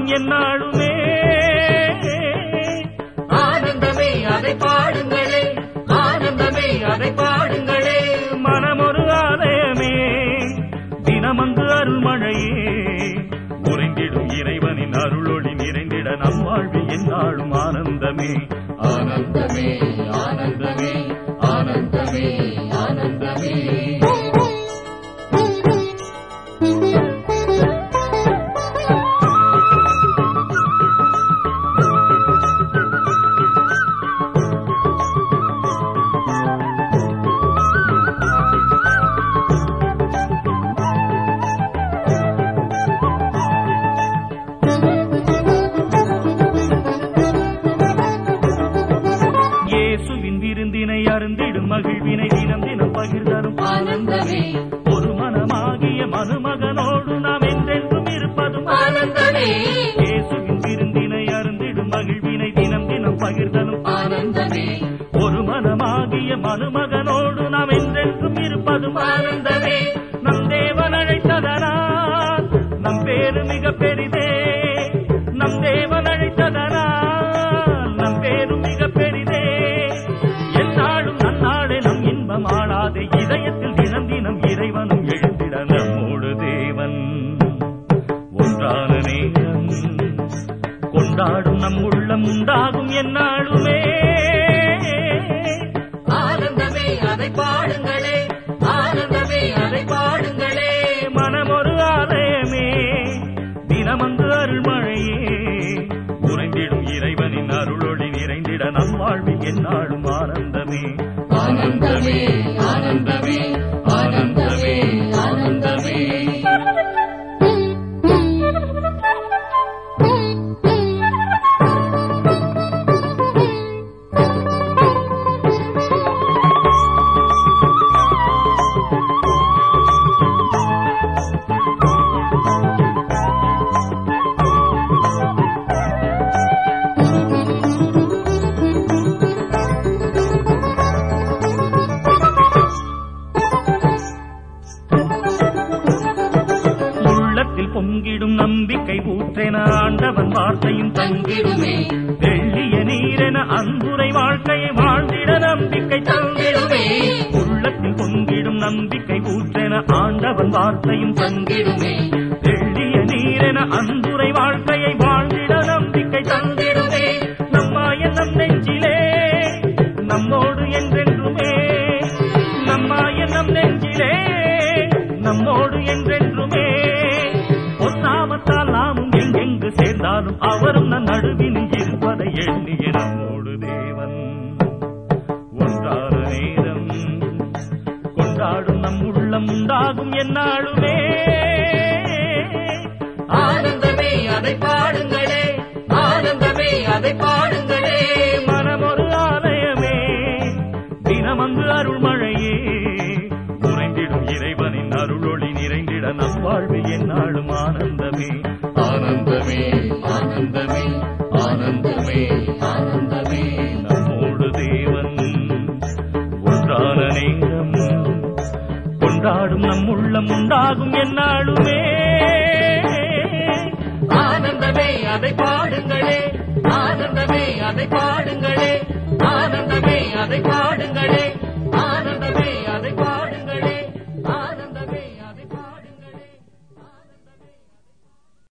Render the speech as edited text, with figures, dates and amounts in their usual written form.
உண்டாகும் என்னாலுமே. ஆனந்தமே அதை பாடுங்களே, ஆனந்தமே அதை பாடுங்களே. மனமொரு ஆலயமே, தினமந்து அருள்மழையே, உறைந்திடும் இறைவனின் அருளொளி நிறைந்திட நம் வாழ்வில் என்னாலும் ஆனந்தமே. ஆனந்தமே ஆனந்தமே ஆனந்தமே ஆனந்தமே. அருந்திடும் மகிழ்வினை தினம் தினம் பகிர்ந்தரும் ஆனந்தமே. ஒரு மனமாகிய மருமகனோடு நாம் என்றென்றும் இருப்பதும் ஆனந்தமே. இயேசுவின் விருந்தினை அருந்திடும் மகிழ்வினை தினம் தினம் பகிர்ந்தலும் ஆனந்தமே. ஒரு மனமாகிய மருமகனோடு நாம் என்றென்றும் இருப்பதும் ஆனந்தமே. நம் தேவன் அழைத்ததனால் நம் பேரு மிக பெரிதே, நம் தேவன் அழைத்ததனால் நம் பேரு மிக பெரிதே. ஆளாதே இதயத்தில் தினம் தினம் இறைவனும் எழுந்திட நம்மோடு தேவன் ஒன்றான நேரம் கொண்டாடும் நம் உள்ளம் உண்டாகும் என்னாலுமே. ஆனந்தமே அதை பாடுங்களே, ஆனந்தமே அதை பாடுங்களே. மனமொரு ஆலயமே, தினமந்து அருள்மழையே, உறைந்திடும் இறைவனின் அருளொளி நிறைந்திட நம் வாழ்வில் என்னாலும் ஆனந்தமே. ஆனந்தமே ஆனந்தமே ஆனந்தமே ஆனந்தமே. பொங்கிடும் நம்பிக்கை ஊற்றென ஆண்டவன் வார்த்தையும் தங்கிடுமே. வெள்ளிய நீரென அன்புரை வாழ்க்கையை வாழ்ந்திட நம்பிக்கை தங்கிடுமே. உள்ளத்தில் பொங்கிடும் நம்பிக்கை ஊற்றென ஆண்டவன் வார்த்தையும் தங்கிடுமே. வெள்ளிய நீரென அன்புரை வாழ்க்கையை வாழ்ந்திட நம்பிக்கை தங்கிடுமே. நம்மாய நம் நெஞ்சிலே நம்மோடு என்றென்றுமே, நம்மாய நம் நெஞ்சிலே நம்மோடு என்றென்றுமே. நாமத்தால் நாமும் எங்கெங்கு சேர்ந்தாலும் அவரும் நம் நடுவில் இருப்பதை எண்ணிய நம்மோடு தேவன் ஒன்றான நேரம் கொண்டாடும் நம் உள்ளம் உண்டாகும் என்னாலுமே. ஆனந்தமே அதை பாடுங்களே, ஆனந்தமே அதை பாடுங்களே. மனமொரு ஆலயமே, தினமந்து அருள்மழையே, உறைந்திடும் இறைவனின் அருளொளி நிறைந்திட நம் வாழ்வில் என்னாலும் ஆனந்தமே. ஆனந்தமே ஆனந்தமே ஆனந்தமே ஆனந்தமே. நம்மோடு தேவன் ஒன்றான நேரம் கொண்டாடும் நம் உள்ளம் உண்டாகும் என்னாலுமே. ஆனந்தமே அதை பாடுங்களே, ஆனந்தமே அதை பாடுங்களே, ஆனந்தமே அதை பாடு.